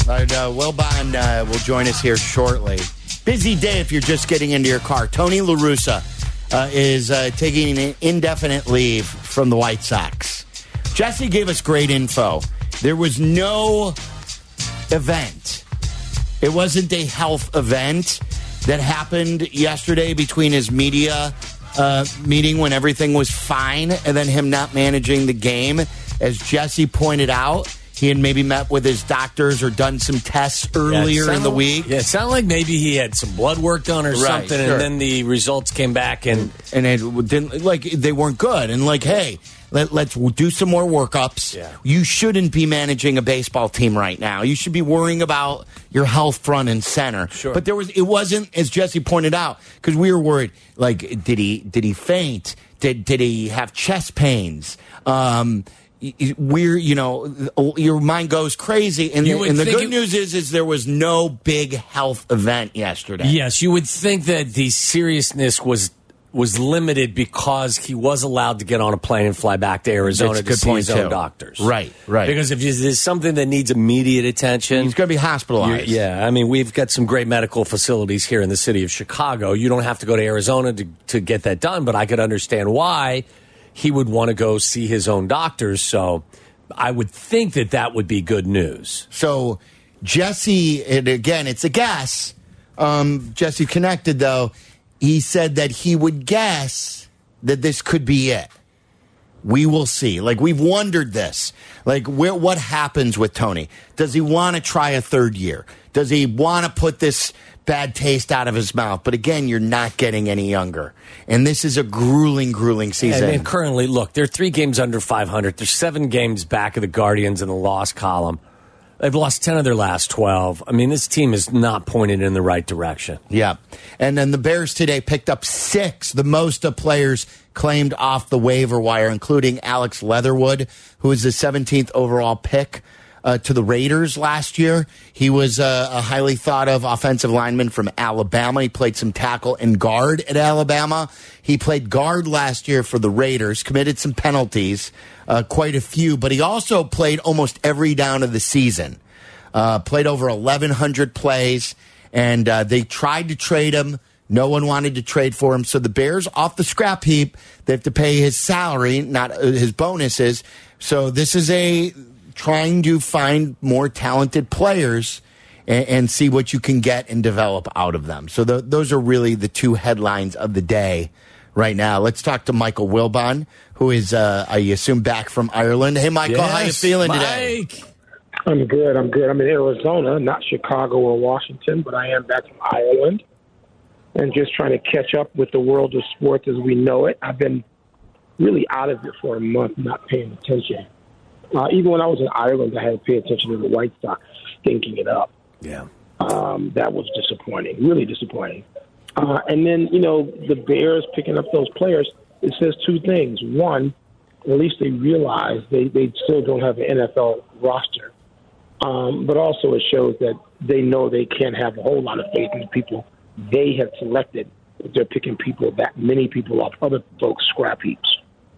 Wilbon will join us here shortly. Busy day if you're just getting into your car. Tony La Russa is taking an indefinite leave from the White Sox. Jesse gave us great info. There was no event. It wasn't a health event that happened yesterday between his media meeting when everything was fine and then him not managing the game. As Jesse pointed out, he had maybe met with his doctors or done some tests earlier in the week. Yeah, it sounded like maybe he had some blood work done or something, sure. And then the results came back and it didn't, like, they weren't good. And like, hey, let's do some more workups. Yeah. You shouldn't be managing a baseball team right now. You should be worrying about your health front and center. Sure. But it wasn't, as Jesse pointed out, because we were worried. Like, did he faint? Did he have chest pains? Your mind goes crazy, and the good news is there was no big health event yesterday. Yes, you would think that the seriousness was limited because he was allowed to get on a plane and fly back to Arizona to see his own doctors. Right. Because if there's something that needs immediate attention, he's going to be hospitalized. Yeah, I mean, we've got some great medical facilities here in the city of Chicago. You don't have to go to Arizona to get that done, but I could understand why he would want to go see his own doctors. So I would think that would be good news. So Jesse, and again, it's a guess. Jesse connected, though. He said that he would guess that this could be it. We will see. Like, we've wondered this. Like, what happens with Tony? Does he want to try a third year? Does he want to put this bad taste out of his mouth? But again, you're not getting any younger. And this is a grueling season. And currently, look, they're 3 games under 500. They're 7 games back of the Guardians in the loss column. They've lost 10 of their last 12. I mean, this team is not pointed in the right direction. Yeah. And then the Bears today picked up 6, the most of players claimed off the waiver wire, including Alex Leatherwood, who was the 17th overall pick to the Raiders last year. He was a highly thought of offensive lineman from Alabama. He played some tackle and guard at Alabama. He played guard last year for the Raiders, committed some penalties, quite a few, but he also played almost every down of the season. Played over 1,100 plays, and they tried to trade him. No one wanted to trade for him. So the Bears, off the scrap heap, they have to pay his salary, not his bonuses. So this is trying to find more talented players and see what you can get and develop out of them. So those are really the 2 headlines of the day right now. Let's talk to Michael Wilbon, who is, I assume, back from Ireland. Hey, Michael, yes, how you feeling today? I'm good. I'm in Arizona, not Chicago or Washington, but I am back from Ireland and just trying to catch up with the world of sports as we know it. I've been really out of it for a month, not paying attention. Even when I was in Ireland, I had to pay attention to the White Sox stinking it up. Yeah. That was disappointing, really disappointing. And then, the Bears picking up those players, it says 2 things. One, at least they realize they still don't have an NFL roster. But also it shows that they know they can't have a whole lot of faith in the people they have selected if they're picking many people off other folks' scrap heaps.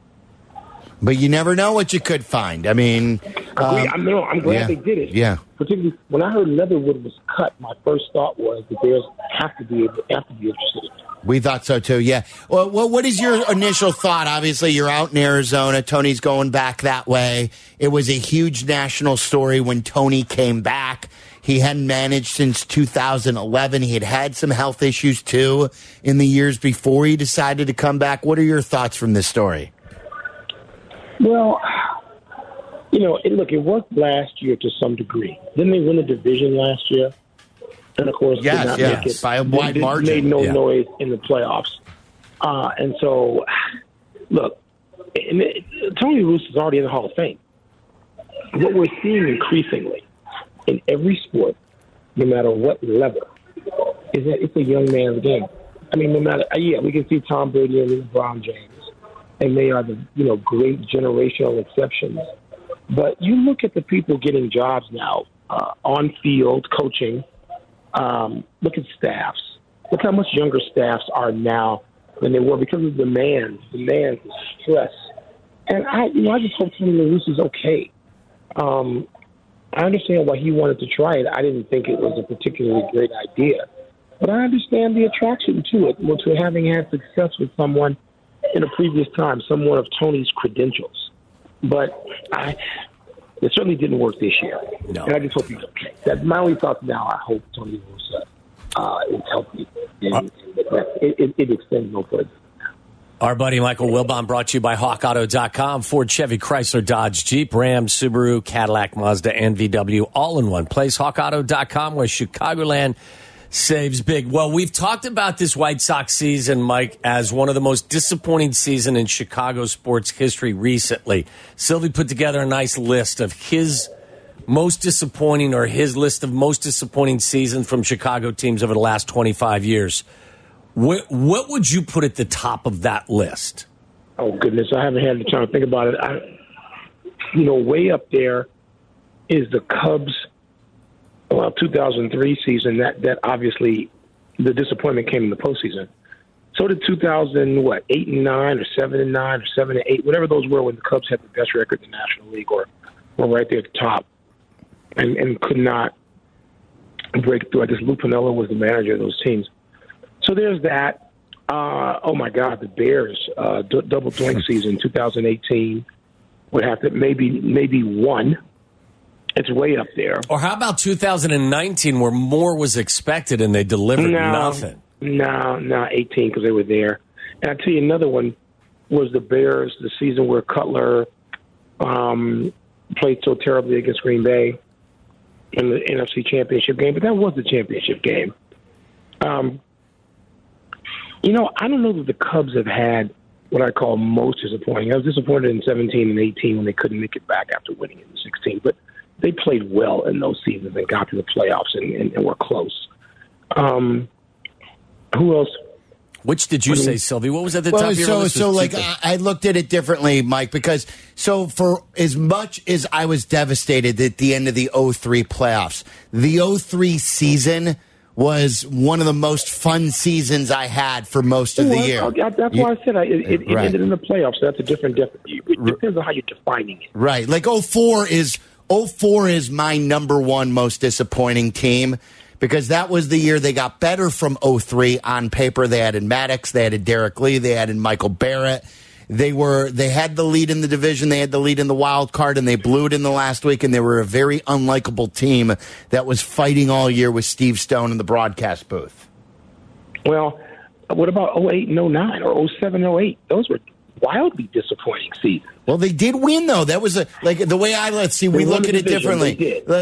But you never know what you could find. I mean, I'm glad they did it. Yeah. Particularly when I heard Leatherwood was cut, my first thought was the Bears have to be interested. We thought so too. Yeah. Well, what is your initial thought? Obviously, you're out in Arizona. Tony's going back that way. It was a huge national story when Tony came back. He hadn't managed since 2011. He had some health issues too in the years before he decided to come back. What are your thoughts from this story? Well, it worked last year to some degree. Didn't they win the division last year? And, of course, did not make it by a wide margin. Made no noise in the playoffs. And so, look, Tony La Russa is already in the Hall of Fame. What we're seeing increasingly in every sport, no matter what level, is that it's a young man's game. I mean, no matter, we can see Tom Brady and LeBron James, and they are the great generational exceptions. But you look at the people getting jobs now on field coaching. Look at staffs. Look how much younger staffs are now than they were because of demand, the stress. And I just hope Tony La Russa is okay. I understand why he wanted to try it. I didn't think it was a particularly great idea. But I understand the attraction to it, to having had success with someone in a previous time, someone of Tony's credentials. But it certainly didn't work this year. No. And I just hope he's okay. That's my only thoughts now. I hope Tony is healthy. And it extends no further. Our buddy Michael Wilbon, brought to you by HawkAuto.com. Ford, Chevy, Chrysler, Dodge, Jeep, Ram, Subaru, Cadillac, Mazda, and VW, all in one place. HawkAuto.com, where Chicagoland saves big. Well, we've talked about this White Sox season, Mike, as one of the most disappointing season in Chicago sports history recently. Sylvie put together a nice list of his most disappointing, or his list of most disappointing seasons from Chicago teams over the last 25 years. What would you put at the top of that list? Oh, goodness. I haven't had the time to think about it. Way up there is the Cubs 2003 season. That obviously the disappointment came in the postseason. So did 8 and 9 or 7 and 9 or 7 and 8, whatever those were when the Cubs had the best record in the National League or were right there at the top and could not break through. I guess Lou Piniella was the manager of those teams. So there's that. Oh, my God, the Bears, double doink season, 2018, would have to maybe one. It's way up there. Or how about 2019, where more was expected and they delivered nothing? No, 18, because they were there. And I'll tell you another one was the Bears, the season where Cutler played so terribly against Green Bay in the NFC Championship game. But that was the championship game. I don't know that the Cubs have had what I call most disappointing. I was disappointed in 17 and 18 when they couldn't make it back after winning in 16. But they played well in those seasons and got to the playoffs and were close. Who else? Which did you say, Sylvie? What was at the top of your list? So I looked at it differently, Mike, because for as much as I was devastated at the end of the 03 playoffs, the 03 season was one of the most fun seasons I had for most of the year. That's why I said it right. ended in the playoffs. So that's a different. It depends on how you're defining it. Right. Like 04 is my number one most disappointing team, because that was the year they got better from 03 on paper. They added Maddox, they added Derek Lee, they added Michael Barrett. They had the lead in the division, they had the lead in the wild card, and they blew it in the last week, and they were a very unlikable team that was fighting all year with Steve Stone in the broadcast booth. Well, what about 08 and 09 or 07 and 08? Those were wildly disappointing seasons. Well, they did win, though. That was the way we look at it differently.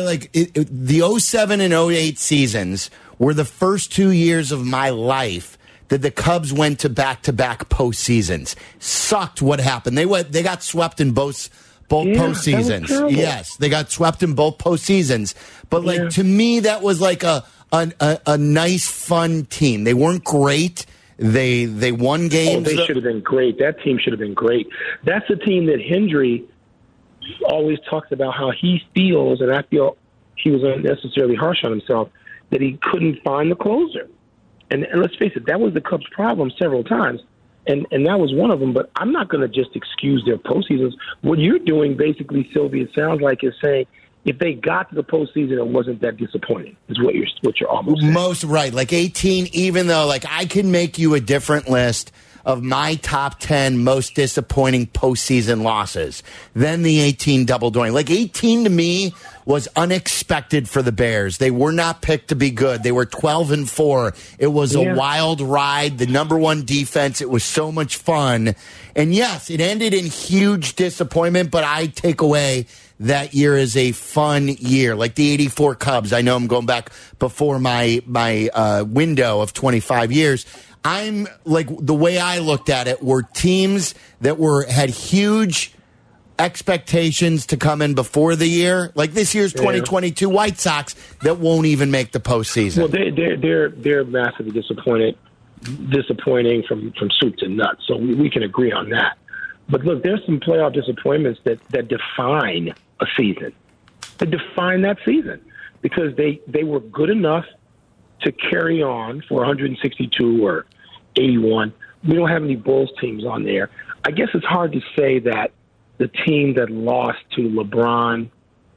The 07 and 08 seasons were the first 2 years of my life that the Cubs went to back-to-back postseasons. Sucked what happened. They got swept in both postseasons. Yes, they got swept in both postseasons. But to me, that was like a nice, fun team. They weren't great. They won games. They should have been great. That team should have been great. That's the team that Hendry always talks about how he feels, and I feel he was unnecessarily harsh on himself, that he couldn't find the closer. And let's face it, that was the Cubs' problem several times, and that was one of them. But I'm not going to just excuse their postseasons. What you're doing, basically, Sylvia, it sounds like, is saying if they got to the postseason, it wasn't that disappointing. Is what you're almost saying. Most right, like 18. Even though, I can make you a different list of my top 10 most disappointing postseason losses than the 18 double doink. 18 to me was unexpected for the Bears. They were not picked to be good. They were 12-4. It was a wild ride. The number one defense. It was so much fun. And yes, it ended in huge disappointment, but I take away that year is a fun year. Like the 84 Cubs. I know I'm going back before my window of 25 years. I'm the way I looked at it were teams that had huge expectations to come in before the year, like this year's 2022 White Sox that won't even make the postseason. Well, they're massively disappointing from soup to nuts. So we can agree on that. But look, there's some playoff disappointments that define a season. They define that season because they were good enough to carry on for 162 or 81. We don't have any Bulls teams on there. I guess it's hard to say that the team that lost to LeBron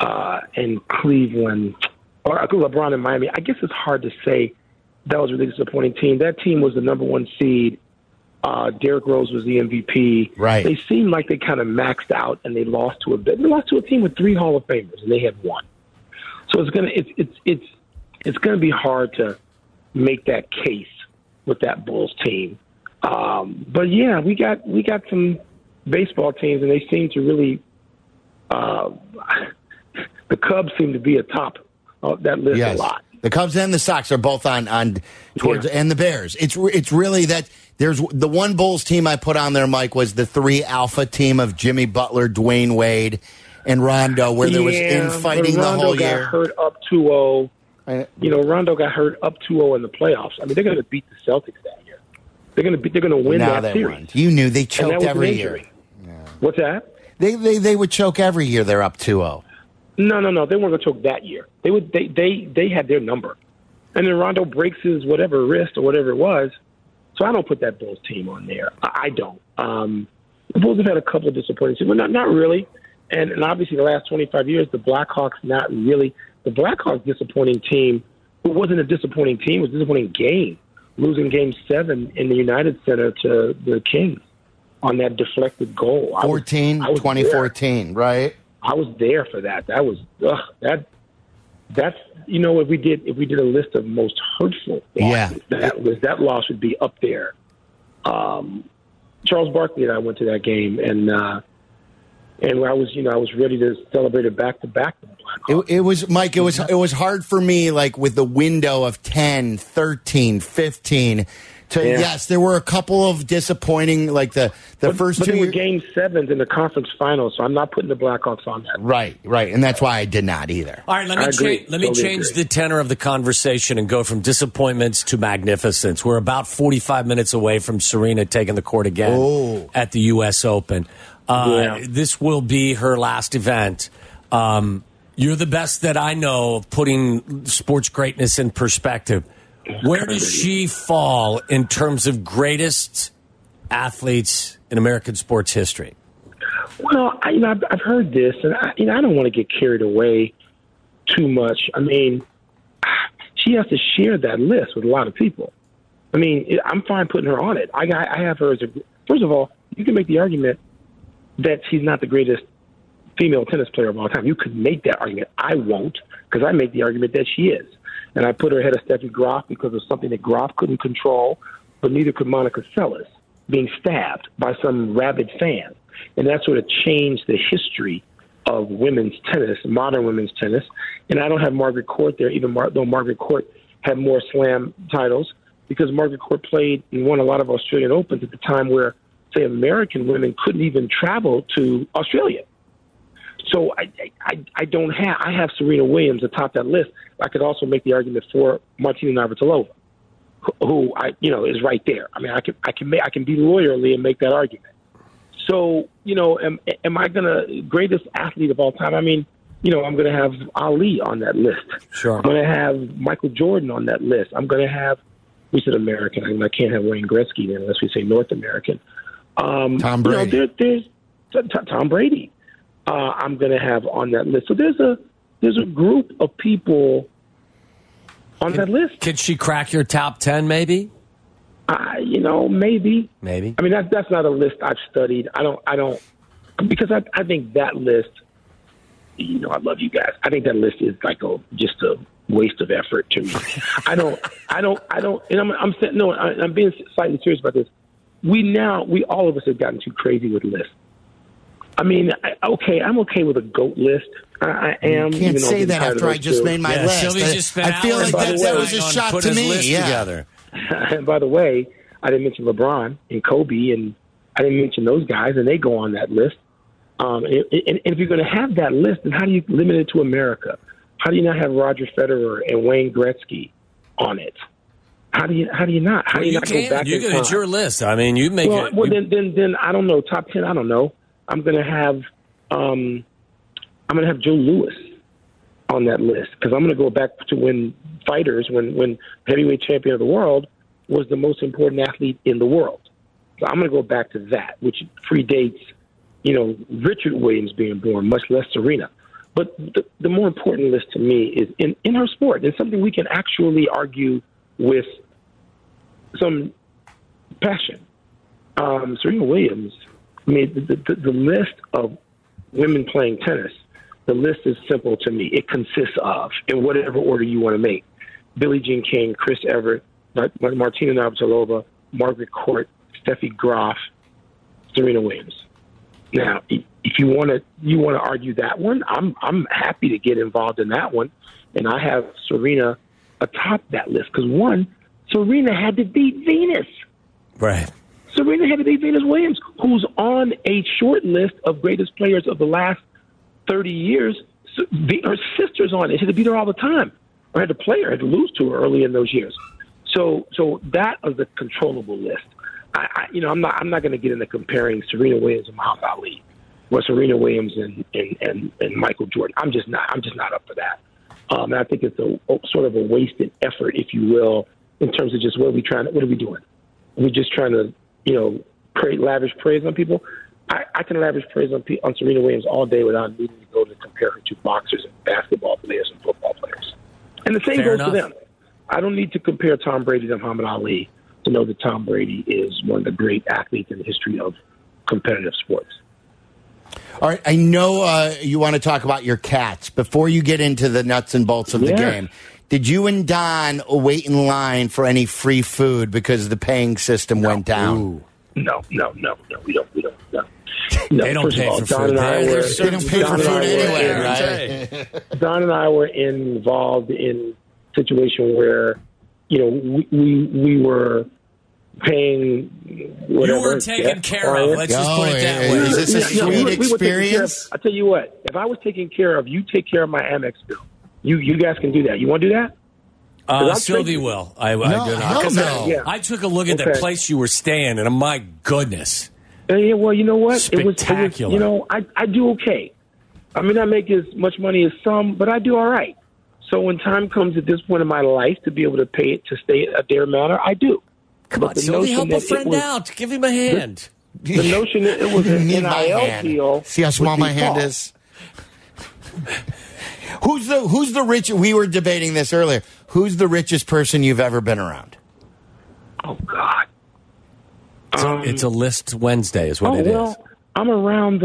and Cleveland, or LeBron in Miami. I guess it's hard to say that was a really disappointing team. That team was the number one seed. Derrick Rose was the MVP. Right. They seemed like they kind of maxed out, and they lost to a team with 3 Hall of Famers, and they had 1. So it's gonna be hard to make that case with that Bulls team. But yeah, we got some baseball teams, and they seem to really. The Cubs seem to be atop of that list a lot. The Cubs and the Sox are both on towards, and the Bears. It's really that there's the one Bulls team I put on there, Mike, was the 3 alpha team of Jimmy Butler, Dwayne Wade, and Rondo, where there was infighting the whole year. Rondo got hurt up 2-0. Rondo got hurt up 2-0 in the playoffs. I mean, they're going to beat the Celtics that year. They're going to win that series. Won. You knew they choked every year. Yeah. What's that? They would choke every year. They're up 2-0. No. They weren't going to choke that year. They had their number, and then Rondo breaks his whatever wrist or whatever it was. So I don't put that Bulls team on there. I don't. The Bulls have had a couple of disappointing teams, but not really. And obviously, the last 25 years, the Blackhawks not really. The Blackhawks disappointing team. It wasn't a disappointing team. It was a disappointing game, losing Game 7 in the United Center to the Kings on that deflected goal. 2014, right? I was there for that. That was that's if we did a list of most hurtful losses, that loss would be up there. Charles Barkley and I went to that game, and I was ready to celebrate it back to back with the Blackhawks. It was Mike. It was hard for me, like with the window of 10, 13, 15. Yes, there were a couple of disappointing, like the first 2 years. But they were Game 7s in the conference finals, so I'm not putting the Blackhawks on that. Right, and that's why I did not either. All right, let me change the tenor of the conversation and go from disappointments to magnificence. We're about 45 minutes away from Serena taking the court again at the U.S. Open. This will be her last event. You're the best that I know of putting sports greatness in perspective. Where does she fall in terms of greatest athletes in American sports history? Well, I've heard this, and I don't want to get carried away too much. I mean, she has to share that list with a lot of people. I mean, I'm fine putting her on it. I have her as first of all, you can make the argument that she's not the greatest female tennis player of all time. You could make that argument. I won't, because I make the argument that she is. And I put her ahead of Steffi Graf because of something that Graf couldn't control, but neither could Monica Seles, being stabbed by some rabid fan. And that sort of changed the history of women's tennis, modern women's tennis. And I don't have Margaret Court there, even though Margaret Court had more slam titles, because Margaret Court played and won a lot of Australian Opens at the time where, say, American women couldn't even travel to Australia. So I have Serena Williams atop that list. I could also make the argument for Martina Navratilova, who is right there. I mean, I can be lawyerly and make that argument. So am I gonna greatest athlete of all time? I mean, I'm gonna have Ali on that list. Sure. I'm gonna have Michael Jordan on that list. I'm gonna have, we said American. I can't have Wayne Gretzky there unless we say North American. Tom Brady. There's Tom Brady. I'm going to have on that list. So there's a group of people on that list. Could she crack your top 10 maybe? Maybe. Maybe. I mean, that's not a list I've studied. I don't because I think that list, I love you guys. I think that list is like just a waste of effort to me. I don't, and I'm being slightly serious about this. We all of us have gotten too crazy with lists. I mean, I'm okay with a GOAT list. I am. You can't say that after I just made my list. I feel like that was a shot to me. Together. And by the way, I didn't mention LeBron and Kobe, and I didn't mention those guys, and they go on that list. And if you're going to have that list, then how do you limit it to America? How do you not have Roger Federer and Wayne Gretzky on it? How do you not? How do you not go back? It's your list. I mean, you make it. Well, then I don't know. Top 10. I don't know. I'm gonna have Joe Louis on that list because I'm gonna go back to when heavyweight champion of the world was the most important athlete in the world. So I'm gonna go back to that, which predates Richard Williams being born, much less Serena. But the more important list to me is in her sport. It's something we can actually argue with some passion. Serena Williams, I mean, the list of women playing tennis, the list is simple to me. It consists of, in whatever order you want to make, Billie Jean King, Chris Evert, Martina Navratilova, Margaret Court, Steffi Graf, Serena Williams. Now, if you want to argue that one, I'm happy to get involved in that one, and I have Serena atop that list because one, Serena had to beat Venus. Right. Serena had to beat Venus Williams, who's on a short list of greatest players of the last 30 years. Her sister's on it. She had to beat her all the time, or had to play her, had to lose to her early in those years. So that is the controllable list. I'm not going to get into comparing Serena Williams and Muhammad Ali, or Serena Williams and Michael Jordan. I'm just not up for that. And I think it's a sort of a wasted effort, if you will, in terms of just what are we doing? Are we just trying to, lavish praise on people? I can lavish praise on Serena Williams all day without needing to go to compare her to boxers and basketball players and football players. And the same goes for them. I don't need to compare Tom Brady to Muhammad Ali to know that Tom Brady is one of the great athletes in the history of competitive sports. All right, I know you want to talk about your Cats. Before you get into the nuts and bolts of the game, did you and Don wait in line for any free food because the paying system went down? Ooh. No, we don't. No. They don't pay for food. They don't pay for food anyway, right? Don and I were involved in a situation where, we were paying whatever. You were taken care of. Let's just put it that way. Is this a sweet experience? I'll tell you what. If I was taken care of, you take care of my Amex bill. You guys can do that. You want to do that? Sylvie will. I do not. I took a look at the place you were staying, and my goodness. Yeah, well, you know what? Spectacular. It was, I do okay. I may not make as much money as some, but I do all right. So when time comes at this point in my life to be able to pay it to stay at Dare Manor, I do. Come on, Sylvie, help a friend out. Give him a hand. The notion that it was an NIL deal. See how small my hand is? Who's the richest? We were debating this earlier. Who's the richest person you've ever been around? Oh, God. It's a list Wednesday is what it is. I'm around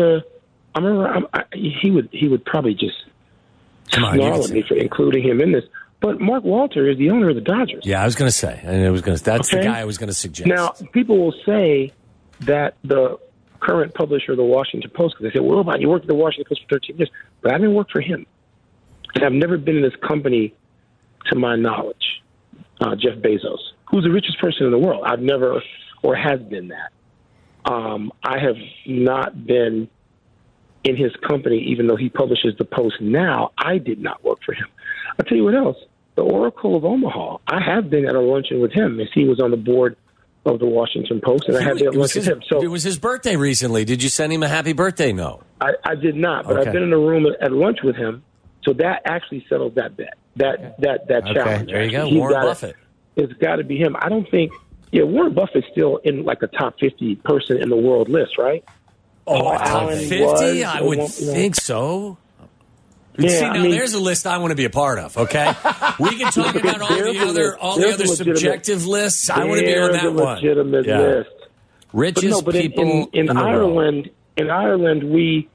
he would probably just snarl at me for including him in this. But Mark Walter is the owner of the Dodgers. Yeah, I was going to say. That's the guy I was going to suggest. Now, people will say that the current publisher of the Washington Post, because they say, well, you worked at the Washington Post for 13 years. But I didn't work for him. And I've never been in this company, to my knowledge, Jeff Bezos, who's the richest person in the world. I've never, or has been that. I have not been in his company, even though he publishes the Post now. I did not work for him. I'll tell you what else. The Oracle of Omaha, I have been at a luncheon with him as he was on the board of the Washington Post, and I had that lunch with him. So it was his birthday recently. Did you send him a happy birthday note? I did not, but I've been in a room at lunch with him. So that actually settles that bet, that challenge. There you go, Warren Buffett. It's got to be him. I don't think, Warren Buffett's still in like a top 50 person in the world list, right? Oh, top 50? I would think so. Yeah, there's a list I want to be a part of, okay? We can talk about all the other subjective lists. I want to be on that one. Legitimate list. Richest people in Ireland. In Ireland, we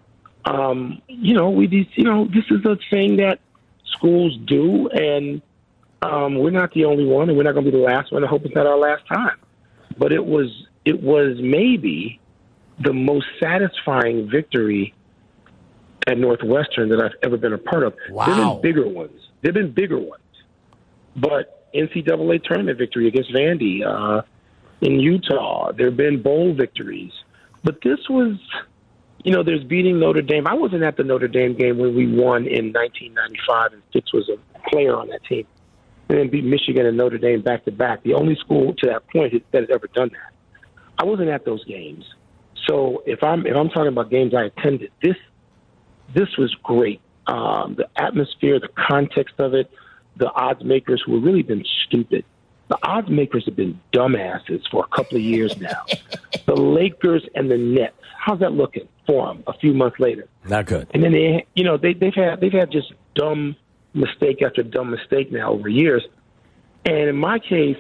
this is a thing that schools do, and we're not the only one, and we're not going to be the last one. I hope it's not our last time. But it was maybe the most satisfying victory at Northwestern that I've ever been a part of. Wow. There have been bigger ones. But NCAA tournament victory against Vandy in Utah. There have been bowl victories. But this was, there's beating Notre Dame. I wasn't at the Notre Dame game when we won in 1995, and Fitz was a player on that team. And then beat Michigan and Notre Dame back-to-back. The only school to that point that has ever done that. I wasn't at those games. So if I'm talking about games I attended, this was great. The atmosphere, the context of it, the odds makers who have really been stupid The odds makers have been dumbasses for a couple of years now. The Lakers and the Nets. How's that looking for them a few months later? Not good. And then they've had just dumb mistake after dumb mistake now over years. And in my case,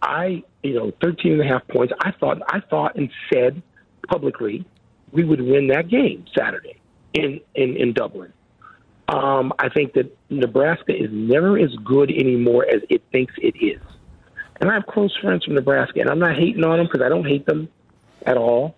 13.5 points. I thought and said publicly we would win that game Saturday in Dublin. I think that Nebraska is never as good anymore as it thinks it is. And I have close friends from Nebraska, and I'm not hating on them because I don't hate them at all.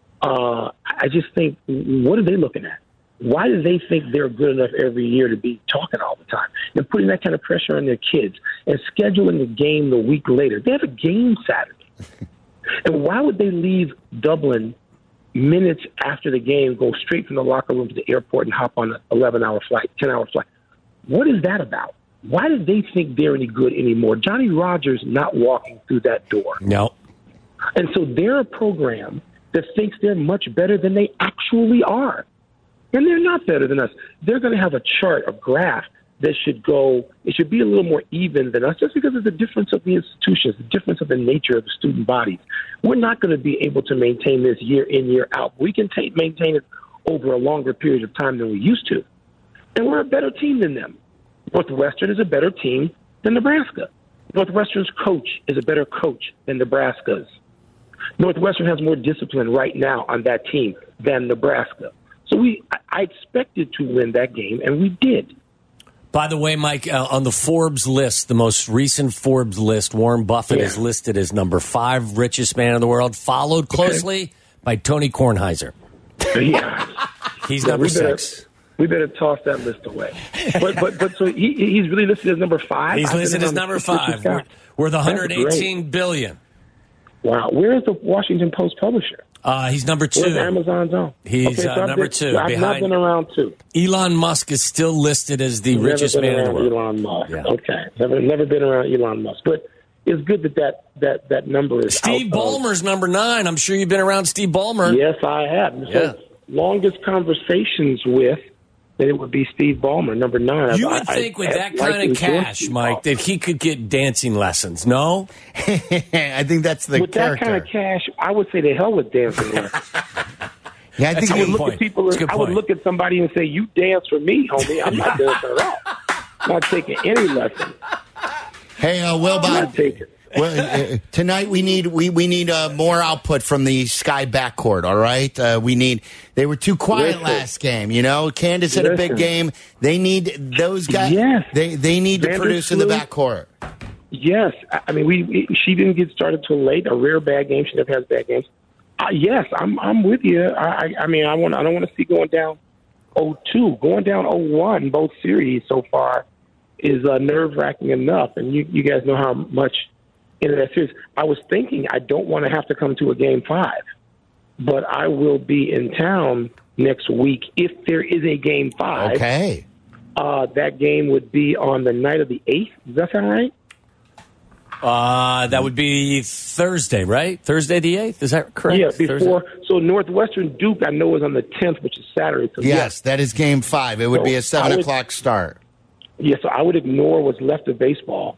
I just think, what are they looking at? Why do they think they're good enough every year to be talking all the time and putting that kind of pressure on their kids and scheduling the game the week later? They have a game Saturday. And why would they leave Dublin minutes after the game, go straight from the locker room to the airport and hop on an 11-hour flight, 10-hour flight? What is that about? Why do they think they're any good anymore? Johnny Rodgers not walking through that door. No. And so they're a program that thinks they're much better than they actually are. And they're not better than us. They're going to have a chart, a graph that should go, it should be a little more even than us just because of the difference of the institutions, the difference of the nature of the student bodies. We're not going to be able to maintain this year in, year out. We can maintain it over a longer period of time than we used to. And we're a better team than them. Northwestern is a better team than Nebraska. Northwestern's coach is a better coach than Nebraska's. Northwestern has more discipline right now on that team than Nebraska. So I expected to win that game, and we did. By the way, Mike, on the Forbes list, the most recent Forbes list, Warren Buffett is listed as number 5 richest man in the world, followed closely by Tony Kornheiser. Yeah. He's number 6. We better toss that list away. But so he's really listed as number 5? He's listed as number 5. Worth $118 billion. Wow. Where is the Washington Post publisher? He's number 2. Where's Amazon's own? He's number 2. I've not been around 2. Elon Musk is still listed as the richest man in the world. Elon Musk. Yeah. Okay. Never been around Elon Musk. But it's good that number is Steve Ballmer's number 9. I'm sure you've been around Steve Ballmer. Yes, I have. Yeah. So longest conversations with, that it would be Steve Ballmer, number 9. You would think with that kind of cash, Mike, that he could get dancing lessons, no? I think that's the with character. That kind of cash, I would say the hell with dancing lessons. Yeah, I think I would look at people. I would look at somebody and say, "You dance for me, homie. I'm not dancing at all. I'm not taking any lesson." Hey, Wilbon. I'm not taking. Well, tonight we need more output from the Sky backcourt. All right, they were too quiet last game. You know, Candace had a big game. They need those guys. Yes. They need to produce in the backcourt. Yes, I mean she didn't get started till late. A rare bad game. She never has bad games. Yes, I'm with you. I mean I don't want to see going down 0-2, going down 0-1 both series so far is nerve-wracking enough. And you guys know how much into that series. I was thinking I don't want to have to come to a game 5, but I will be in town next week if there is a game 5. Okay. That game would be on the night of the 8th. Does that sound right? That would be Thursday, right? Thursday the 8th? Is that correct? Yeah, before. Thursday? So Northwestern Duke, I know, is on the 10th, which is Saturday. So yes, that is game 5. It would be a 7 o'clock start. Yeah, so I would ignore what's left of baseball.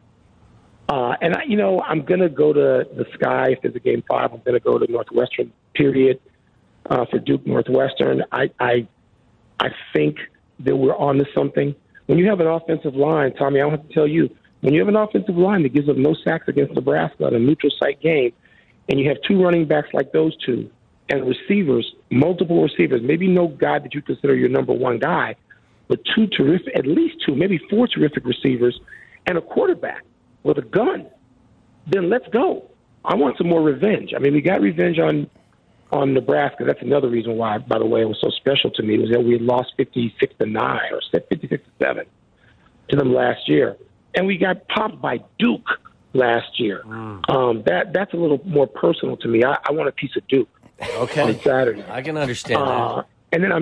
And I'm going to go to the Sky if there's a game 5. I'm going to go to Northwestern, period, for Duke Northwestern. I think that we're on to something. When you have an offensive line, Tommy, I don't have to tell you, when you have an offensive line that gives up no sacks against Nebraska in a neutral site game, and you have 2 running backs like those 2, and receivers, multiple receivers, maybe no guy that you consider your number 1 guy, but 2 terrific, at least 2, maybe 4 terrific receivers, and a quarterback with a gun, then let's go. I want some more revenge. I mean, we got revenge on Nebraska. That's another reason why, by the way, it was so special to me, was that we had lost 56-9 or 56-7 to them last year. And we got popped by Duke last year. That's a little more personal to me. I want a piece of Duke on Saturday. I can understand that. And then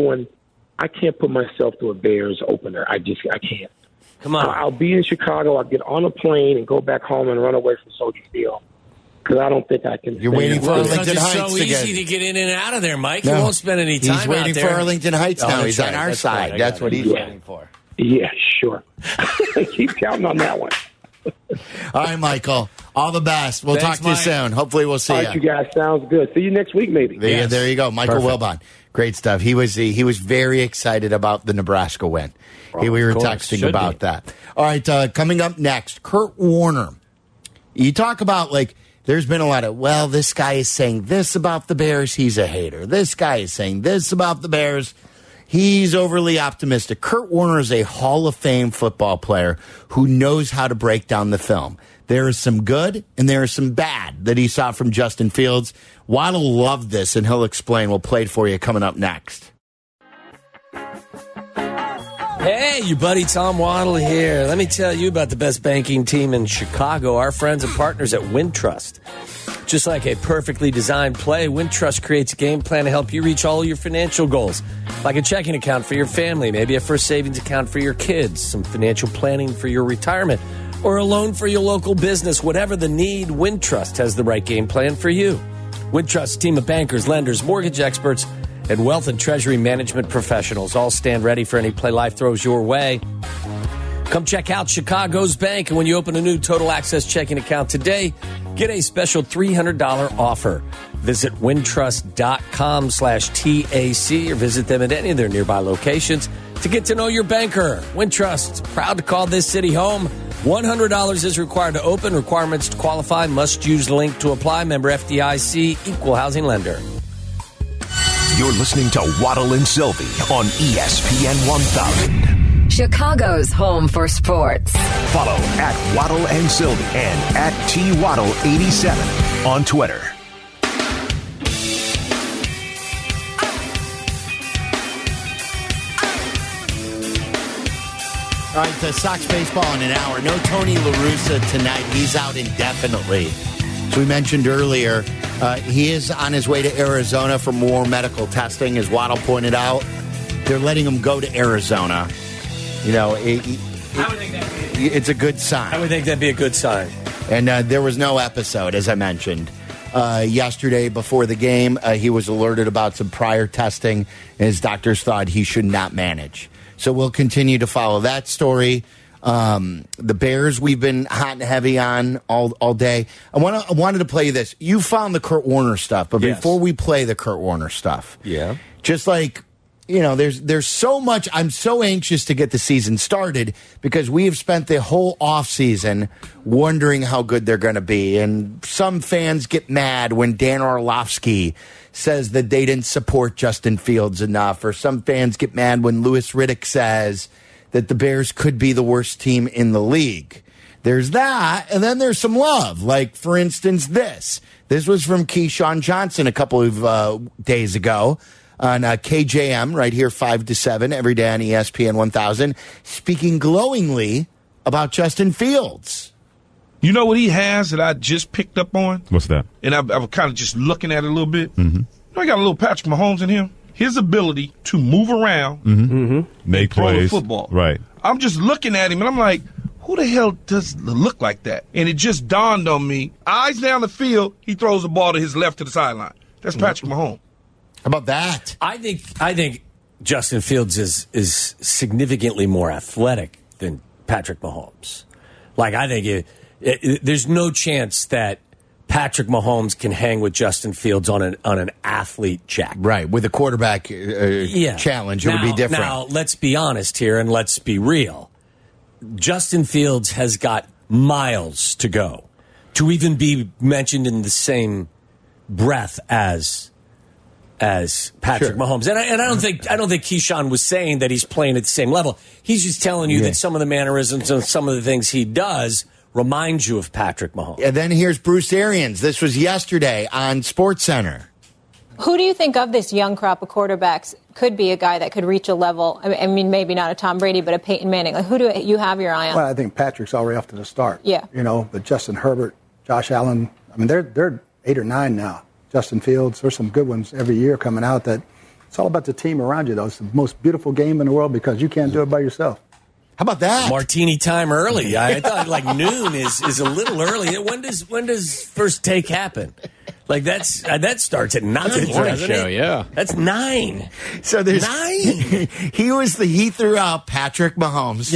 I can't put myself through a Bears opener. I can't. Come on. I'll be in Chicago. I'll get on a plane and go back home and run away from Soldier Field because I don't think I can. You're waiting for Arlington Heights so to easy to get in and out of there, Mike. No. You won't spend any time He's waiting out there. for Arlington Heights now. He's on our side. That's what he's waiting for. Yeah, sure. Keep counting on that one. All right, Michael. All the best. We'll Thanks, talk to you Mike. soon. Hopefully we'll see All right, you guys. Sounds good. See you next week, maybe. Yeah, there you go. Michael Wilbon. Great stuff. He was very excited about the Nebraska win. We were texting about that. All right, coming up next, Kurt Warner. You talk about, like, there's been a lot of, well, this guy is saying this about the Bears. He's a hater. This guy is saying this about the Bears. He's overly optimistic. Kurt Warner is a Hall of Fame football player who knows how to break down the film. There is some good and there is some bad that he saw from Justin Fields. Waddle loved this, and he'll explain. We'll play it for you coming up next. Hey, your buddy Tom Waddle here. Let me tell you about the best banking team in Chicago, our friends and partners at Wintrust. Just like a perfectly designed play, Wintrust creates a game plan to help you reach all your financial goals, like a checking account for your family, maybe a first savings account for your kids, some financial planning for your retirement, or a loan for your local business. Whatever the need, Wintrust has the right game plan for you. Wintrust's team of bankers, lenders, mortgage experts, and wealth and treasury management professionals all stand ready for any play life throws your way. Come check out Chicago's Bank, and when you open a new Total Access checking account today, get a special $300 offer. Visit wintrust.com/TAC or visit them at any of their nearby locations to get to know your banker. Wintrust, proud to call this city home. $100 is required to open. Requirements to qualify. Must use link to apply. Member FDIC. Equal housing lender. You're listening to Waddle and Sylvie on ESPN 1000. Chicago's home for sports. Follow at Waddle and Sylvie and at TWaddle87 on Twitter. All right, Sox baseball in an hour. No Tony La Russa tonight. He's out indefinitely. As we mentioned earlier, he is on his way to Arizona for more medical testing, as Waddle pointed out. They're letting him go to Arizona. You know, it's a good sign. I would think that'd be a good sign. And there was no episode, as I mentioned. Yesterday, before the game, he was alerted about some prior testing, and his doctors thought he should not manage. So we'll continue to follow that story. The Bears, we've been hot and heavy on all day. I wanted to play you this. You found the Kurt Warner stuff, but Yes. before we play the Kurt Warner stuff, Yeah. just like, you know, there's so much. I'm so anxious to get the season started because we have spent the whole offseason wondering how good they're going to be. And some fans get mad when Dan Orlovsky says that they didn't support Justin Fields enough, or some fans get mad when Louis Riddick says that the Bears could be the worst team in the league. There's that, and then there's some love. Like, for instance, this. This was from Keyshawn Johnson a couple of days ago on KJM, right here, 5 to 7, every day on ESPN 1000, speaking glowingly about Justin Fields. You know what he has that I just picked up on? What's that? And I was kind of just looking at it a little bit. Mm-hmm. You know, I got a little Patrick Mahomes in him. His ability to move around, Make throw the plays. football. Right. I'm just looking at him, and I'm like, who the hell does look like that? And it just dawned on me. Eyes down the field, he throws the ball to his left to the sideline. That's Patrick Mahomes. How about that? I think Justin Fields is significantly more athletic than Patrick Mahomes. Like, I think there's no chance that Patrick Mahomes can hang with Justin Fields on an athlete check. Right, with a quarterback challenge, it would be different. Now, let's be honest here and let's be real. Justin Fields has got miles to go to even be mentioned in the same breath as Patrick Mahomes. And I don't think Keyshawn was saying that he's playing at the same level. He's just telling you that some of the mannerisms and some of the things he does remind you of Patrick Mahomes. And then here's Bruce Arians. This was yesterday on SportsCenter. Who do you think of this young crop of quarterbacks could be a guy that could reach a level? I mean, maybe not a Tom Brady, but a Peyton Manning. Like, who do you have your eye on? Well, I think Patrick's already off to the start. Yeah. You know, but Justin Herbert, Josh Allen, I mean, they're 8 or 9 now. Justin Fields, there's some good ones every year coming out. That it's all about the team around you, though. It's the most beautiful game in the world because you can't do it by yourself. How about that? Martini time early. I thought like noon is a little early. When does first take happen? Like that starts at 9. Doesn't it? Yeah. That's 9. So there's 9. he threw out Patrick Mahomes. Yeah.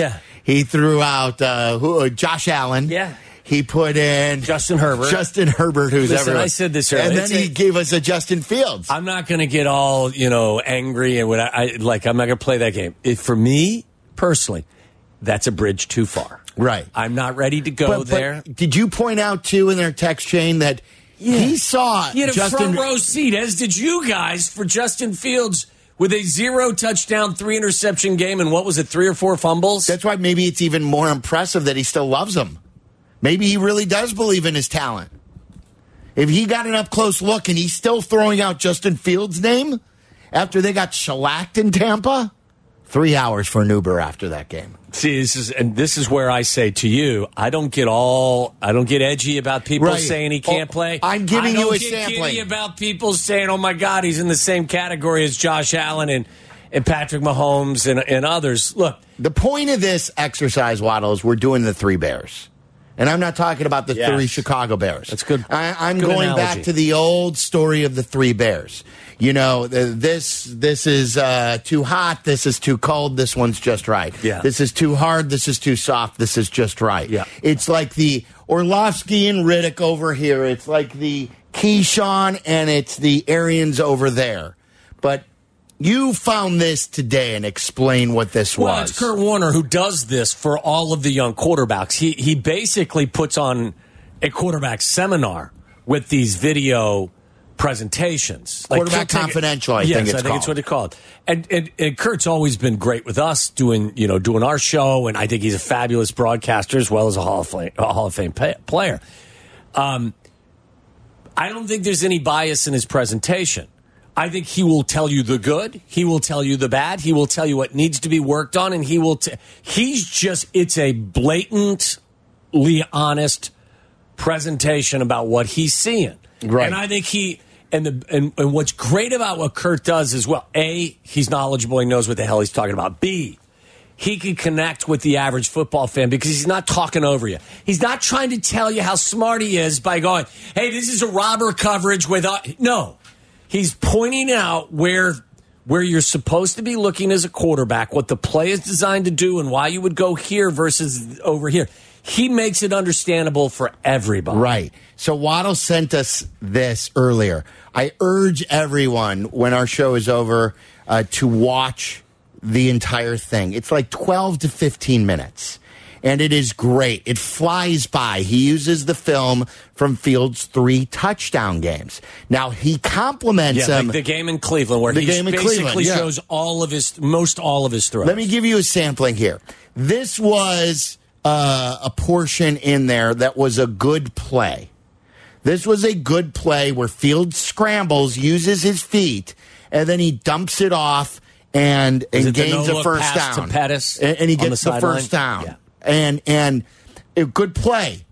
He threw out Josh Allen. Yeah. He put in Justin Herbert. Who's Listen, ever. I said this earlier. And then he gave us a Justin Fields. I'm not going to get all, angry and I'm not going to play that game. For me, personally, that's a bridge too far. Right. I'm not ready to go there. But did you point out, too, in their text chain that he saw He had a Justin front row seat, as did you guys, for Justin Fields with a 0 touchdown, 3 interception game, and what was it, 3 or 4 fumbles? That's why maybe it's even more impressive that he still loves him. Maybe he really does believe in his talent. If he got an up-close look and he's still throwing out Justin Fields' name after they got shellacked in Tampa, 3 hours for an Uber after that game. See, this is where I say to you, I don't get edgy about people saying he can't play. I'm giving you a sampling. I don't get giddy about people saying, oh my God, he's in the same category as Josh Allen and Patrick Mahomes and others. Look. The point of this exercise, Waddle, is we're doing the 3 Bears. And I'm not talking about the 3 Chicago Bears. That's good. I'm good going analogy. back to the old story of the 3 Bears. This is too hot. This is too cold. This one's just right. Yeah. This is too hard. This is too soft. This is just right. Yeah. It's like the Orlovsky and Riddick over here. It's like the Keyshawn and it's the Arians over there. But you found this today and explain what this was. Well, it's Kurt Warner who does this for all of the young quarterbacks. He basically puts on a quarterback seminar with these video presentations. Quarterback Confidential, I think it's called. Yes, I think it's what it's called. And Kurt's always been great with us doing our show, and I think he's a fabulous broadcaster as well as a Hall of Fame player. I don't think there's any bias in his presentation. I think he will tell you the good. He will tell you the bad. He will tell you what needs to be worked on. And it's a blatantly honest presentation about what he's seeing. Right. And I think and what's great about what Kurt does as well, A, he's knowledgeable. He knows what the hell he's talking about. B, he can connect with the average football fan because he's not talking over you. He's not trying to tell you how smart he is by going, hey, this is a robber coverage no. He's pointing out where you're supposed to be looking as a quarterback, what the play is designed to do, and why you would go here versus over here. He makes it understandable for everybody. Right. So Waddle sent us this earlier. I urge everyone, when our show is over, to watch the entire thing. It's like 12 to 15 minutes. And it is great. It flies by. He uses the film from Fields' 3 touchdown games. Now, he compliments him. The game in Cleveland, where he basically shows all of his throws. Let me give you a sampling here. This was a portion in there that was a good play. This was a good play where Fields scrambles, uses his feet, and then he dumps it off and gains a first down. To Pettis and he gets the first down. Yeah. And a good play.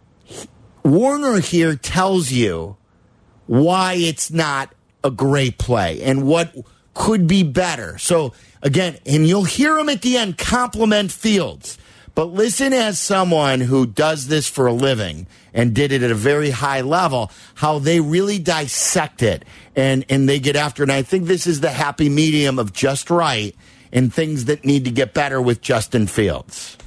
Warner here tells you why it's not a great play and what could be better. So, again, and you'll hear him at the end compliment Fields. But listen as someone who does this for a living and did it at a very high level, how they really dissect it and they get after it. And I think this is the happy medium of just right and things that need to get better with Justin Fields.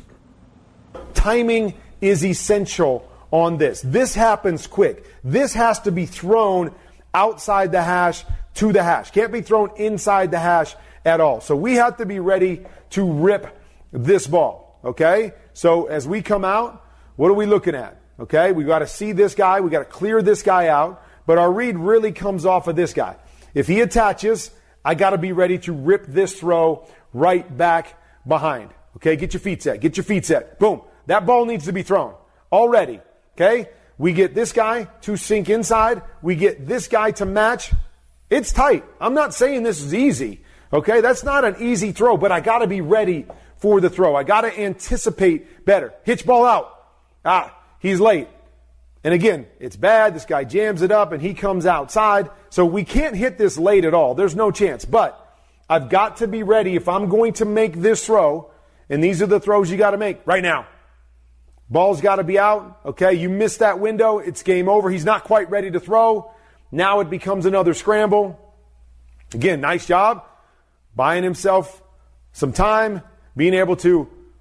Timing is essential on this. This happens quick. This has to be thrown outside the hash to the hash. Can't be thrown inside the hash at all. So we have to be ready to rip this ball, okay? So as we come out, what are we looking at? Okay, we got to see this guy. We got to clear this guy out. But our read really comes off of this guy. If he attaches, I got to be ready to rip this throw right back behind. Okay, get your feet set. Get your feet set. Boom. That ball needs to be thrown already. Okay, we get this guy to sink inside. We get this guy to match. It's tight. I'm not saying this is easy. Okay, that's not an easy throw, but I got to be ready for the throw. I got to anticipate better. Hitch ball out. He's late. And again, it's bad. This guy jams it up and he comes outside. So we can't hit this late at all. There's no chance. But I've got to be ready if I'm going to make this throw. And these are the throws you got to make right now. Ball's got to be out. Okay, you missed that window. It's game over. He's not quite ready to throw. Now it becomes another scramble. Again, nice job. Buying himself some time. Being able to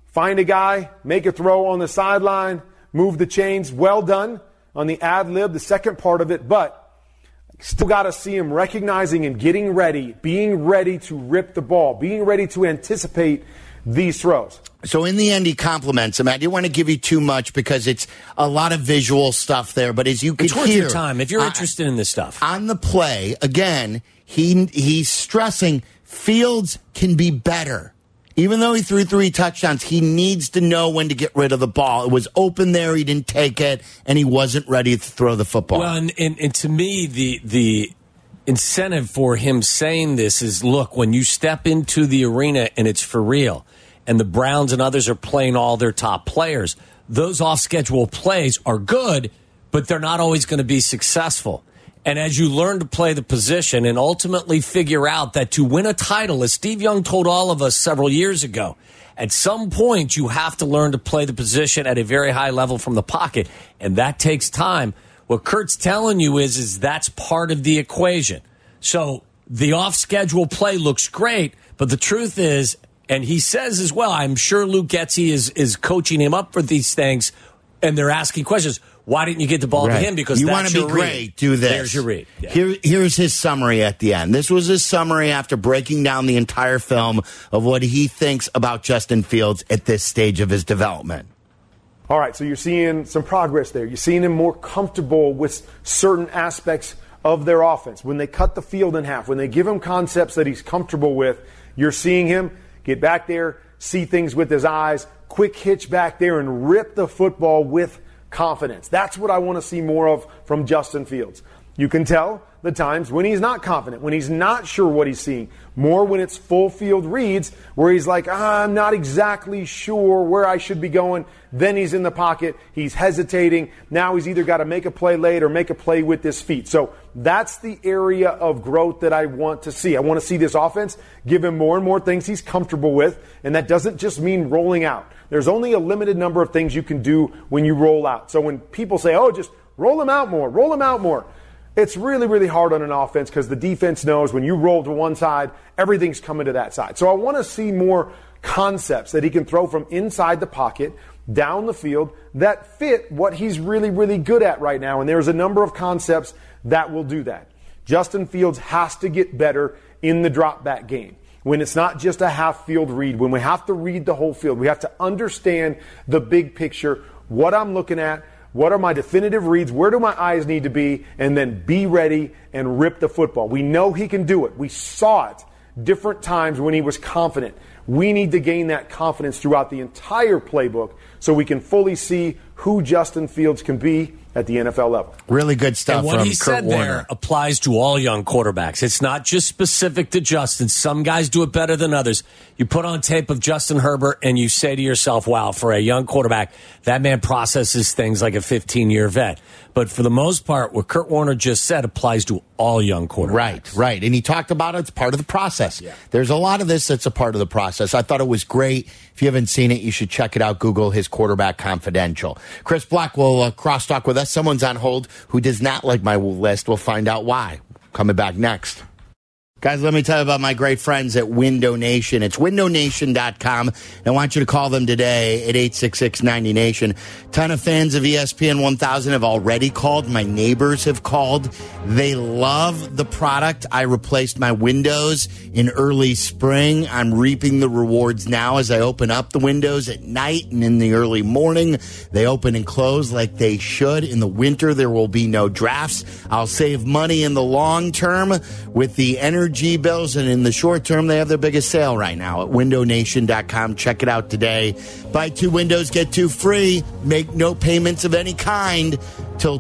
find a guy, make a throw on the sideline, move the chains. Well done on the ad-lib, the second part of it, but still got to see him recognizing and getting ready, being ready to rip the ball, being ready to anticipate these throws. So in the end, he compliments him. I didn't want to give you too much because it's a lot of visual stuff there. But as you can it's worth hear, your time if you're interested in this stuff. On the play, again, he's stressing Fields can be better. Even though he threw 3 touchdowns, he needs to know when to get rid of the ball. It was open there, he didn't take it, and he wasn't ready to throw the football. Well, and to me, the incentive for him saying this is, look, when you step into the arena and it's for real, and the Browns and others are playing all their top players, those off-schedule plays are good, but they're not always going to be successful. And as you learn to play the position and ultimately figure out that to win a title, as Steve Young told all of us several years ago, at some point you have to learn to play the position at a very high level from the pocket, and that takes time. What Kurt's telling you is that's part of the equation. So the off-schedule play looks great, but the truth is, and he says as well, I'm sure Luke Getsy is coaching him up for these things, and they're asking questions. Why didn't you get the ball to him? Because you that's want to be your great. read. Do this. There's your read. Yeah. Here's his summary at the end. This was his summary after breaking down the entire film of what he thinks about Justin Fields at this stage of his development. All right, so you're seeing some progress there. You're seeing him more comfortable with certain aspects of their offense. When they cut the field in half, when they give him concepts that he's comfortable with, you're seeing him get back there, see things with his eyes, quick hitch back there, and rip the football with confidence. That's what I want to see more of from Justin Fields. You can tell the times when he's not confident, when he's not sure what he's seeing. More when it's full field reads where he's like, I'm not exactly sure where I should be going. Then he's in the pocket. He's hesitating. Now he's either got to make a play late or make a play with his feet. So that's the area of growth that I want to see. I want to see this offense give him more and more things he's comfortable with. And that doesn't just mean rolling out. There's only a limited number of things you can do when you roll out. So when people say, oh, just roll him out more. It's really, really hard on an offense because the defense knows when you roll to one side, everything's coming to that side. So I want to see more concepts that he can throw from inside the pocket, down the field, that fit what he's really, really good at right now. And there's a number of concepts that will do that. Justin Fields has to get better in the drop back game. When it's not just a half field read, when we have to read the whole field, we have to understand the big picture, what I'm looking at, what are my definitive reads, where do my eyes need to be, and then be ready and rip the football. We know he can do it. We saw it different times when he was confident. We need to gain that confidence throughout the entire playbook so we can fully see who Justin Fields can be at the NFL level. Really good stuff and what from he Kurt said Warner. there applies to all young quarterbacks. It's not just specific to Justin. Some guys do it better than others. You put on tape of Justin Herbert and you say to yourself, wow, for a young quarterback, that man processes things like a 15-year vet. But for the most part, what Kurt Warner just said applies to all young quarterbacks. Right. And he talked about it's part of the process. Yeah. There's a lot of this that's a part of the process. I thought it was great. If you haven't seen it, you should check it out. Google his Quarterback Confidential. Chris Black will crosstalk with us. Someone's on hold who does not like my list. We'll find out why. Coming back next. Guys, let me tell you about my great friends at Window Nation. It's windownation.com. And I want you to call them today at 866-90-NATION. Ton of fans of ESPN 1000 have already called. My neighbors have called. They love the product. I replaced my windows in early spring. I'm reaping the rewards now as I open up the windows at night and in the early morning. They open and close like they should. In the winter, there will be no drafts. I'll save money in the long term with the energy bills, and in the short term, they have their biggest sale right now at windownation.com. Check it out today. Buy 2 windows, get 2 free. Make no payments of any kind till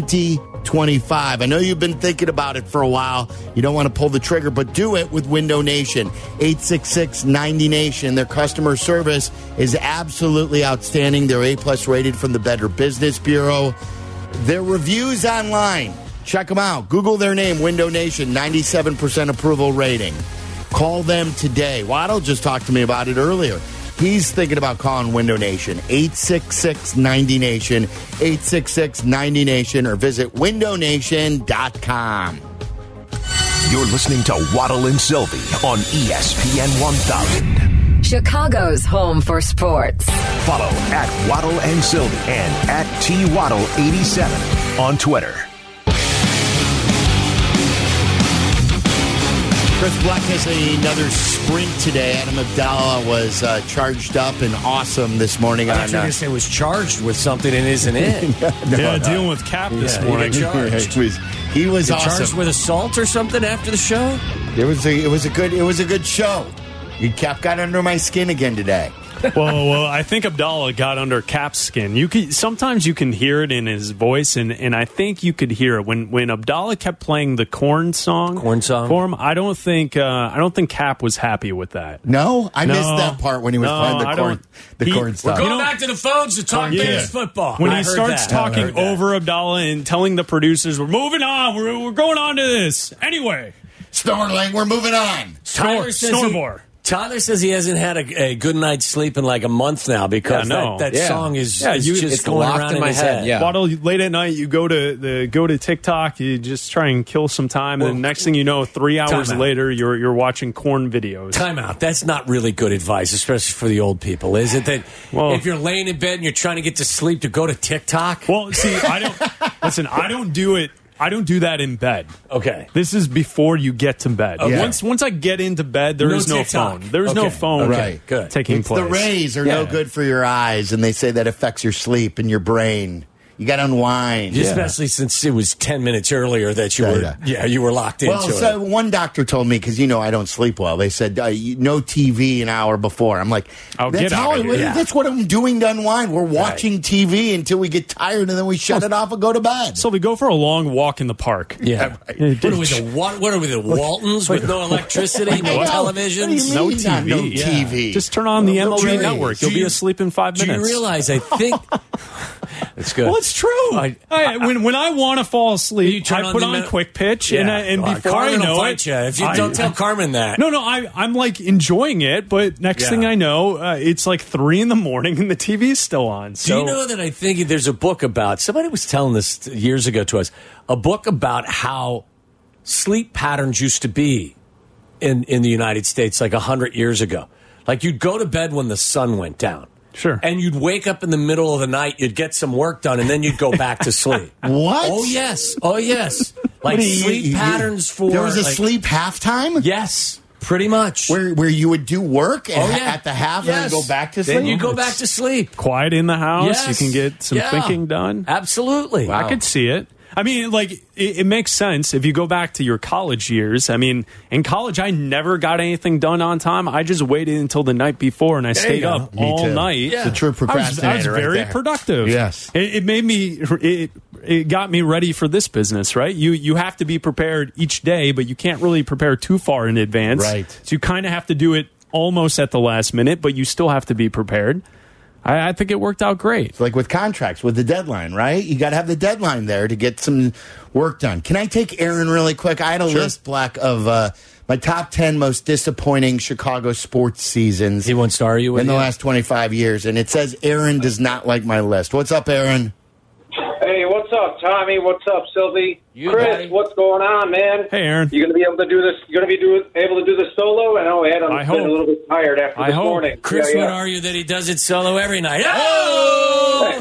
2025. I know you've been thinking about it for a while. You don't want to pull the trigger, but do it with Window Nation. 866-90-NATION. Their customer service is absolutely outstanding. They're A+ rated from the Better Business Bureau. Their reviews online, check them out. Google their name, Window Nation, 97% approval rating. Call them today. Waddle just talked to me about it earlier. He's thinking about calling Window Nation, 866-90-NATION, 866-90-NATION, or visit windownation.com. You're listening to Waddle and Sylvie on ESPN 1000. Chicago's home for sports. Follow at Waddle and Sylvie and at TWaddle87 on Twitter. Chris Black has another sprint today. Adam Abdallah was charged up and awesome this morning. I thought you were going to say was charged with something and isn't it? Dealing with Cap this morning. He was awesome. Charged with assault or something after the show? It was a good show. Cap got under my skin again today. Well, I think Abdallah got under Cap's skin. Sometimes you can hear it in his voice, and I think you could hear it when Abdallah kept playing the Korn song for him. I don't think Cap was happy with that. No, I missed that part when he was playing the Korn stuff. We're going back to the phones to talk Bears football. When he starts talking over Abdallah and telling the producers, "We're moving on. We're going on to this anyway." Snorling, we're moving on. Snorbore. Tyler says he hasn't had a good night's sleep in like a month now because that song is just going around in my head. Yeah. Waddle, late at night, you go to TikTok, you just try and kill some time, and the next thing you know, 3 hours later, you're watching Korn videos. Time out. That's not really good advice, especially for the old people, is it? That if you're laying in bed and you're trying to get to sleep, to go to TikTok? Well, see, I don't do it. I don't do that in bed. Okay. This is before you get to bed. Okay. Once I get into bed, there is no TikTok. phone. There is no phone taking place. The rays are no good for your eyes, and they say that affects your sleep and your brain. You got to unwind. Especially since it was 10 minutes earlier that you were locked into it. So one doctor told me, because I don't sleep well, they said no TV an hour before. I'm like, that's what I'm doing to unwind. We're watching TV until we get tired, and then we shut it off and go to bed. So we go for a long walk in the park. Yeah. What are we, the Waltons with no electricity, no television? No TV. No TV. Just turn on the MLB network. You'll be asleep in 5 minutes. Do you realize, I think... It's good. Well, it's true. When I want to fall asleep, I put on Quick Pitch, and before Carmen I know it, if you don't tell Carmen that. No, I'm like enjoying it, but next thing I know, it's like 3 a.m. and the TV's still on. So. Do you know that I think there's a book about, somebody was telling this years ago to us, a book about how sleep patterns used to be in the United States like 100 years ago. Like you'd go to bed when the sun went down. Sure. And you'd wake up in the middle of the night, you'd get some work done, and then you'd go back to sleep. What? Oh, yes. Like sleep patterns for... There was a sleep halftime? Yes, pretty much. Where you would do work at the half and then go back to sleep? Then you go back to sleep. Quiet in the house. Yes. You can get some thinking done. Absolutely. Wow. I could see it. I mean, like, it makes sense if you go back to your college years. I mean, in college, I never got anything done on time. I just waited until the night before, and I stayed up all night. Yeah. It's a true procrastinator. I was very productive. Yes. It made me... It got me ready for this business, right? You have to be prepared each day, but you can't really prepare too far in advance. Right. So you kind of have to do it almost at the last minute, but you still have to be prepared. I think it worked out great. It's like with contracts, with the deadline, right? You got to have the deadline there to get some work done. Can I take Aaron really quick? I had a list, Black, of my top 10 most disappointing Chicago sports seasons. He wants to argue with in the last 25 years, and it says Aaron does not like my list. What's up, Aaron? Hey, what's up, Tommy? What's up, Sylvie? Chris, buddy. What's going on, man? Hey, Aaron. You going to be able to do this? You're going to be able to do this solo? I know Adam's been a little bit tired after this morning. Chris would argue that he does it solo every night. Oh!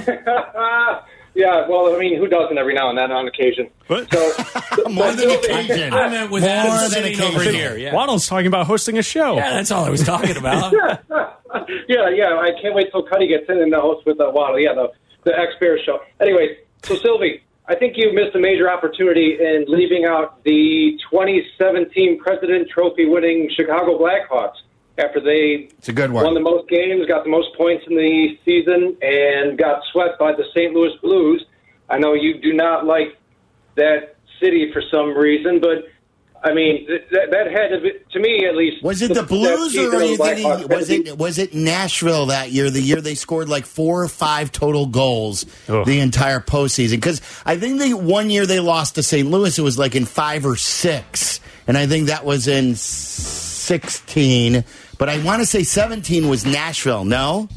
Yeah, well, I mean, who doesn't every now and then on occasion? What? So, More than occasion. I meant with Adam sitting over here. Yeah. Waddle's talking about hosting a show. Yeah, that's all I was talking about. yeah, I can't wait till Cuddy gets in and the host with Waddle. Yeah, the X-Bears show. Anyways, so Sylvie, I think you missed a major opportunity in leaving out the 2017 President Trophy winning Chicago Blackhawks after they won the most games, got the most points in the season, and got swept by the St. Louis Blues. I know you do not like that city for some reason, but I mean, that had to be, to me at least. Was it the Blues or was it Nashville that year? The year they scored like 4 or 5 total goals the entire postseason? Because I think the one year they lost to St. Louis, it was like in 5 or 6, and I think that was in 16. But I want to say 17 was Nashville. No.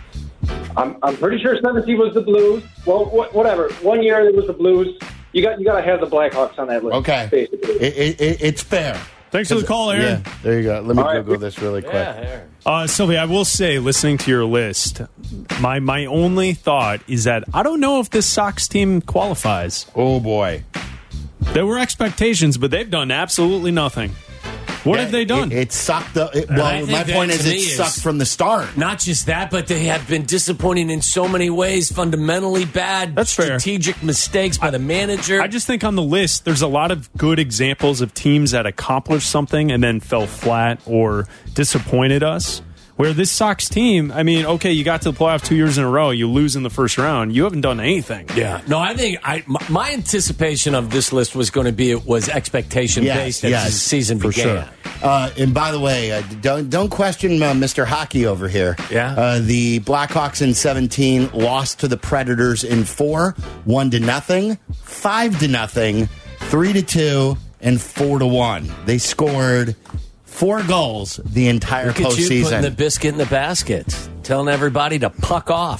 I'm pretty sure 17 was the Blues. Well, whatever. One year it was the Blues. You got to have the Blackhawks on that list. Okay, basically. It's fair. Thanks for the call, Aaron. Yeah, there you go. Let me Google this really quick. Sylvia, I will say, listening to your list, my only thought is that I don't know if this Sox team qualifies. Oh, boy. There were expectations, but they've done absolutely nothing. What have they done? It sucked. My point is it sucked from the start. Not just that, but they have been disappointing in so many ways. Fundamentally bad. That's fair. Strategic mistakes by the manager. I just think on the list, there's a lot of good examples of teams that accomplished something and then fell flat or disappointed us. Where this Sox team, I mean, okay, you got to the playoff 2 years in a row, you lose in the first round. You haven't done anything. Yeah. No, I think my anticipation of this list was going to be expectation based as the season began. Sure. And by the way, don't question Mr. Hockey over here. Yeah. The Blackhawks in 17 lost to the Predators in 4, 1-0, 5-0, 3-2, and 4-1. They scored 4 goals the entire postseason. Look at you putting the biscuit in the basket, telling everybody to puck off.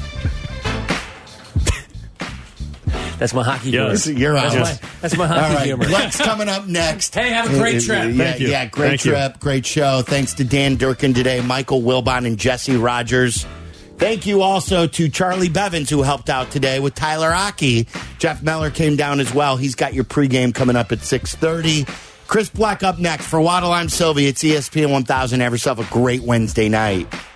That's my hockey humor. You're out. That's my hockey humor. What's coming up next? Hey, have a great trip. Thank you. Yeah, great trip, great show. Thanks to Dan Durkin today, Michael Wilbon, and Jesse Rogers. Thank you also to Charlie Bevins, who helped out today with Tyler Aki. Jeff Meller came down as well. He's got your pregame coming up at 6:30. Chris Black up next. For Waddle, I'm Sylvie. It's ESPN 1000. Have yourself a great Wednesday night.